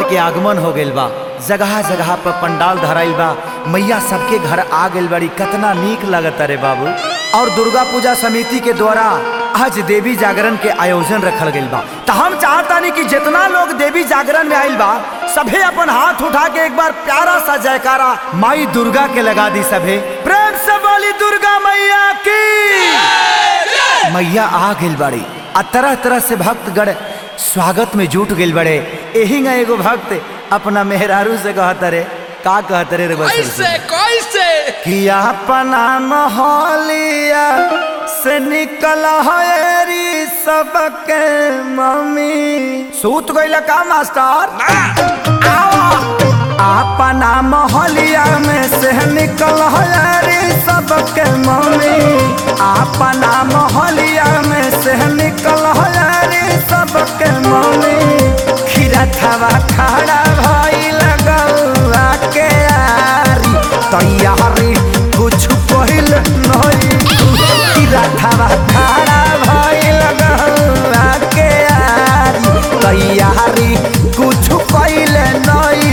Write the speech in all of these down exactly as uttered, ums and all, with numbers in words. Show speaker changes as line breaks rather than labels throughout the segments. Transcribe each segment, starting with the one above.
के आगमन हो गइल बा। जगह जगह पर पंडाल धराइल बा। मैया सबके घर आ गइल बड़ी। कितना नीक लगता रे बाबू। और दुर्गा पूजा समिति के द्वारा आज देवी जागरण के आयोजन रखल गइल बा। तो हम चाहता नहीं कि जितना लोग देवी जागरण में आइल बा सभे अपन हाथ उठा के एक बार प्यारा सा जयकारा माई दुर्गा के लगा दी। सभे प्रेम से बोली दुर्गा मैया की। मैया आ गइल बड़ी आ तरह तरह से भक्तगण स्वागत में जुट गइल बड़े। यही ना एगो भक्त अपना मेहरारू से कहत रे का कहत रे
कैसे कैसे
कि अपना मोहलिया से निकल हरी सबके मम्मी। सूत गइल का मास्टर? अपना मोहलिया में से निकल हरी सबके मम्मी। अपना मोहलिया में से निकल हरी सबके मम्मी। खीरा थवा खड़ा भाई लगौआ के यारी तैयारी कुछ पहिल नहीं। खीरा थवा खड़ा भाई लगौआ के यारी तैयारी कुछ पहिल नहीं।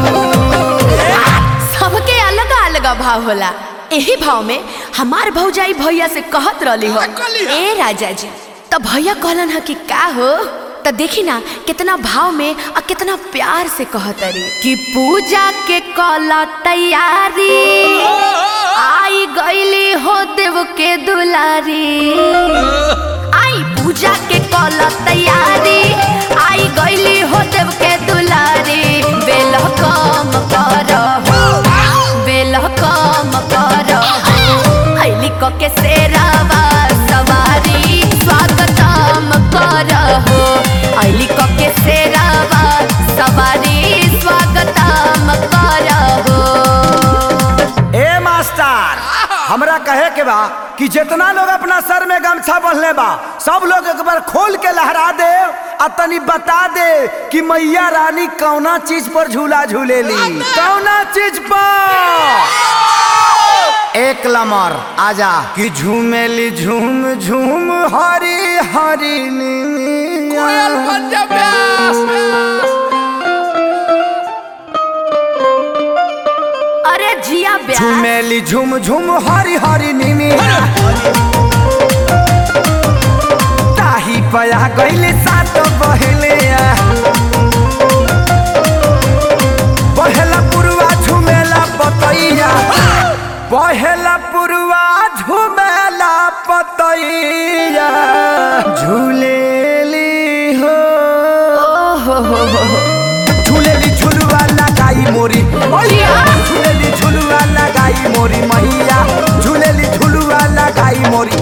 सबके अलग अलग भाव होला। यही भाव में हमार भौजाई भैया से कहत रहली हो ए राजा जी। तो भैया कहलन है कि का हो। तो देखी ना कितना भाव में और कितना प्यार से कहत रे कि पूजा के कला तैयारी आई गईली हो देव के दुलारी। आई पूजा के कला तैयारी आई गईली हो देव के दुलारी। बेल कम करहो बेल कम करहो अइली क के सेरावा सवारी स्वागतम करहो। अइली क के सेरावा सवारी स्वागतम करहो।
ए मास्टर हमरा कहे के बा कि जितना लोग अपना सर में गमछा बंधले बा सब लोग एक बार खोल के लहरा दे और तनी बता दे कि मैया रानी कौना चीज पर झूला झूलेली। कौना चीज पर? एक लमर आजा कि झूमेली झूम झूम हरी हरी
कोयल पंजाब व्यास।
अरे जिया ब्यास
झूमेली झूम झूम हरी हरी नीनी। ताही पया गईले सात बहले पहला पुरवा झूमेला पतैया। पहला पुरवा झूमेला पतैया झूलेली हो
हो हो हो।
झूलेली झुलवा लगाई मोरी झूलेली झुलवा लगाई मोरी मैया झूलेली झुलवा लगाई मोरी।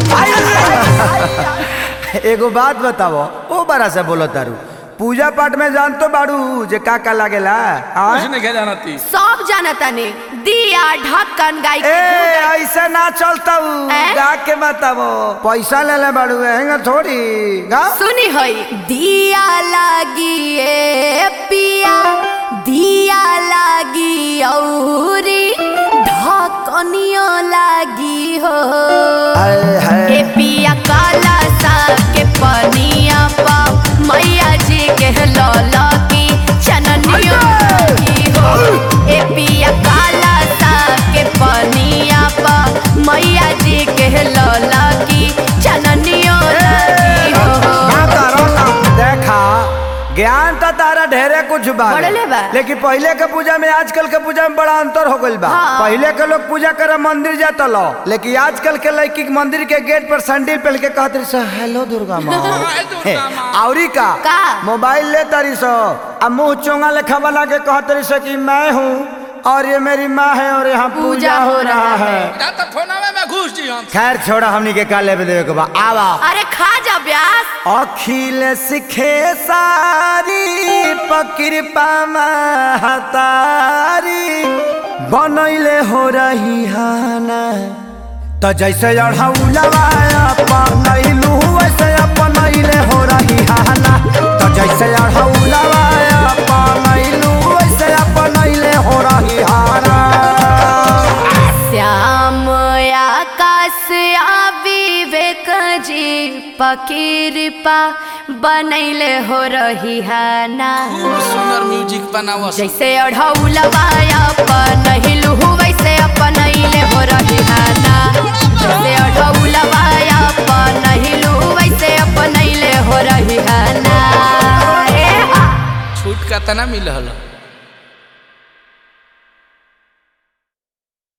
एगो बात बताओ ओ बड़ा से बोलो तारू पूजा पाठ में जान तो बाड़ू जे का का लागेला?
कुछ नहीं जानती
सब जानता ने दिया ढक्कन गाय के
ए ऐसे ना चलता गा के बताओ। पैसा ले ले बाड़ू हैंगा थोड़ी गा।
सुनी होई दिया लागी ए पिया दिया लागी औरी ढक्कनियो लागी हो। ए पिया काला सा के पनिया पा मैया जी के लौला की चननियो लागी हो। ए पिया काला सा के पनिया पा मैया जी के लौला की चननियो लागी हो।
देखा ज्ञान तो तारा ढेरे कुछ बा लेकिन पहले के पूजा में आजकल के पूजा में बड़ा अंतर हो गइल बा। हाँ। पहले के लोग पूजा करे मंदिर जाता लो लेकिन आजकल के लड़की मंदिर के गेट पर सैंडल पहन के कहत रही सो हेलो दुर्गा माँ। औरी का,
का?
मोबाइल ले तारी सो अब मुँह चोंगा लेखा बना के कहत रही सो कि मैं हूँ और ये मेरी माँ है और यहाँ पूजा हो रहा है। खैर छोड़ा हमनी के का लेवे देवे के बा आवा।
अरे खा जा ब्यास।
अखिल सिखे सारी पकृपा महतारी बनैले हो रही हाना। तो जैसे अढ़ौलवा अपनैलू वैसे अपनैले हो रही हाना। तो जैसे अढ़ौलवा अपनैलू वैसे अपनैले हो रही हाना।
श्याम आकाश आ विवेक जी पकृपा बनैले हो रही है ना।
खूब सुंदर म्यूजिक बनावा
जैसे अढ़ौलवा अपनैलू वैसे अपनैले हो रही है ना। जैसे अढ़ौलवा अपनैलू वैसे अपनैले हो रही है ना।
छूट का तना मिलल।